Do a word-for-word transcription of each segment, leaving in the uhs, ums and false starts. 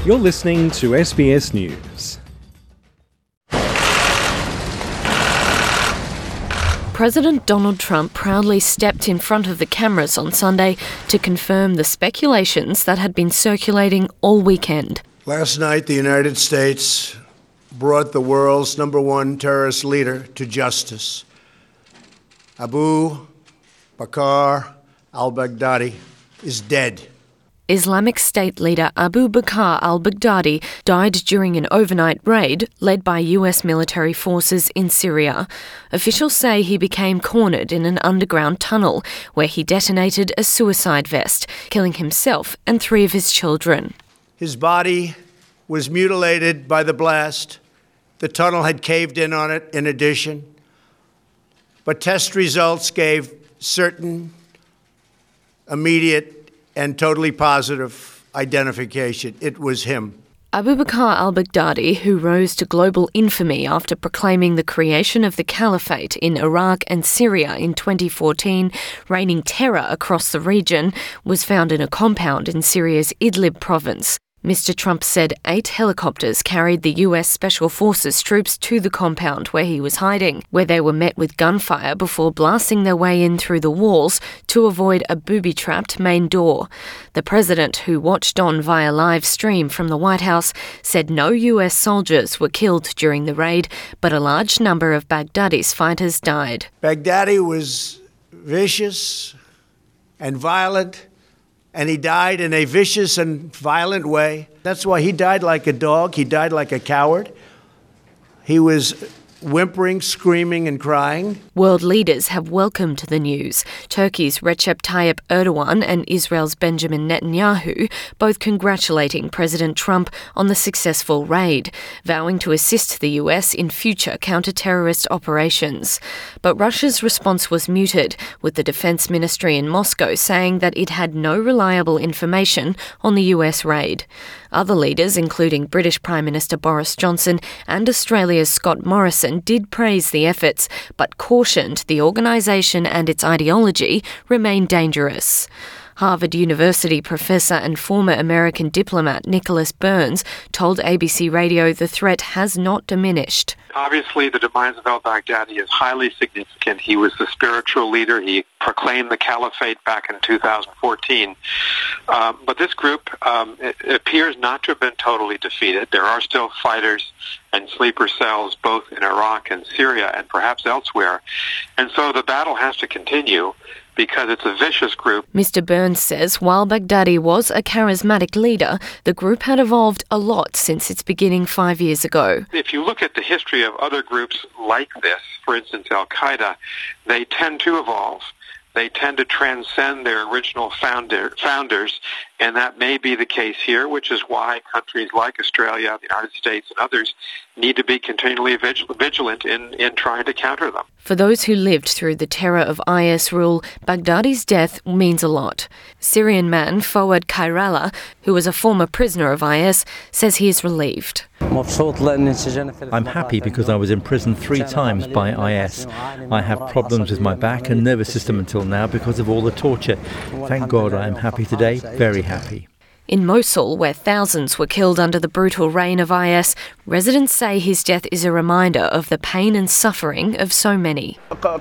You're listening to S B S News. President Donald Trump proudly stepped in front of the cameras on Sunday to confirm the speculations that had been circulating all weekend. Last night, the United States brought the world's number one terrorist leader to justice. Abu Bakr al-Baghdadi is dead. Islamic State leader Abu Bakr al-Baghdadi died during an overnight raid led by U S military forces in Syria. Officials say he became cornered in an underground tunnel where he detonated a suicide vest, killing himself and three of his children. His body was mutilated by the blast. The tunnel had caved in on it in addition. But test results gave certain, immediate, and totally positive identification. It was him. Abu Bakr al-Baghdadi, who rose to global infamy after proclaiming the creation of the caliphate in Iraq and Syria in twenty fourteen, raining terror across the region, was found in a compound in Syria's Idlib province. Mister Trump said eight helicopters carried the U S Special Forces troops to the compound where he was hiding, where they were met with gunfire before blasting their way in through the walls to avoid a booby-trapped main door. The president, who watched on via live stream from the White House, said no U S soldiers were killed during the raid, but a large number of Baghdadi's fighters died. Baghdadi was vicious and violent, and he died in a vicious and violent way. That's why he died like a dog. He died like a coward. He was whimpering, screaming and crying. World leaders have welcomed the news. Turkey's Recep Tayyip Erdogan and Israel's Benjamin Netanyahu both congratulating President Trump on the successful raid, vowing to assist the U S in future counter-terrorist operations. But Russia's response was muted, with the Defense Ministry in Moscow saying that it had no reliable information on the U S raid. Other leaders, including British Prime Minister Boris Johnson and Australia's Scott Morrison, did praise the efforts, but cautioned the organisation and its ideology remain dangerous. Harvard University professor and former American diplomat Nicholas Burns told A B C Radio the threat has not diminished. Obviously, the demise of al-Baghdadi is highly significant. He was the spiritual leader. He proclaimed the caliphate back in two thousand fourteen. Um, but this group um, it appears not to have been totally defeated. There are still fighters and sleeper cells both in Iraq and Syria and perhaps elsewhere. And so the battle has to continue, because it's a vicious group. Mister Burns says while Baghdadi was a charismatic leader, the group had evolved a lot since its beginning five years ago. If you look at the history of other groups like this, for instance, Al-Qaeda, they tend to evolve. They tend to transcend their original founder, founders, and that may be the case here, which is why countries like Australia, the United States, and others need to be continually vigilant in, in trying to counter them. For those who lived through the terror of I S rule, Baghdadi's death means a lot. Syrian man Fouad Kairala, who was a former prisoner of I S, says he is relieved. I'm happy because I was imprisoned three times by I S. I have problems with my back and nervous system until now because of all the torture. Thank God I am happy today, very happy. In Mosul, where thousands were killed under the brutal reign of I S, residents say his death is a reminder of the pain and suffering of so many.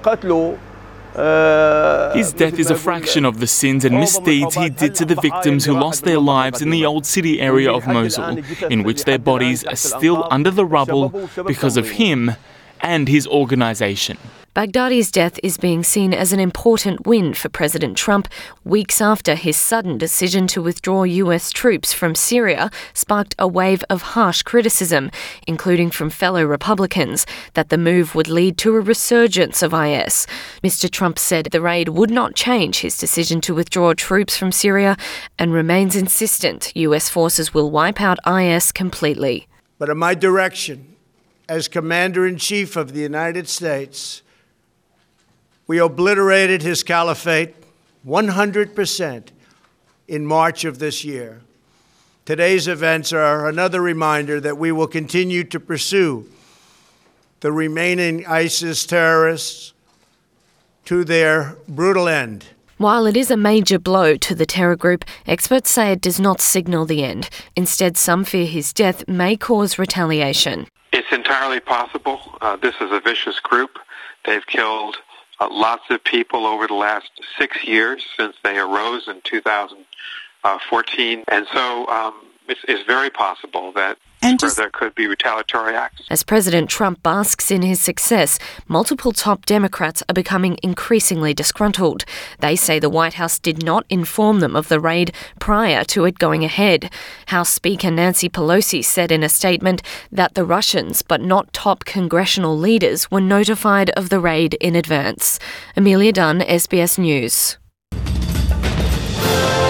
His death is a fraction of the sins and misdeeds he did to the victims who lost their lives in the old city area of Mosul, in which their bodies are still under the rubble because of him and his organisation. Baghdadi's death is being seen as an important win for President Trump, weeks after his sudden decision to withdraw U S troops from Syria sparked a wave of harsh criticism, including from fellow Republicans, that the move would lead to a resurgence of I S. Mister Trump said the raid would not change his decision to withdraw troops from Syria and remains insistent U S forces will wipe out I S completely. But in my direction, as Commander-in-Chief of the United States, we obliterated his caliphate one hundred percent in March of this year. Today's events are another reminder that we will continue to pursue the remaining ISIS terrorists to their brutal end. While it is a major blow to the terror group, experts say it does not signal the end. Instead, some fear his death may cause retaliation. It's entirely possible. Uh, this is a vicious group. They've killed uh, lots of people over the last six years since they arose in two thousand fourteen. And so um, it's, it's very possible that just, there could be retaliatory acts. As President Trump basks in his success, multiple top Democrats are becoming increasingly disgruntled. They say the White House did not inform them of the raid prior to it going ahead. House Speaker Nancy Pelosi said in a statement that the Russians, but not top congressional leaders, were notified of the raid in advance. Amelia Dunn, S B S News.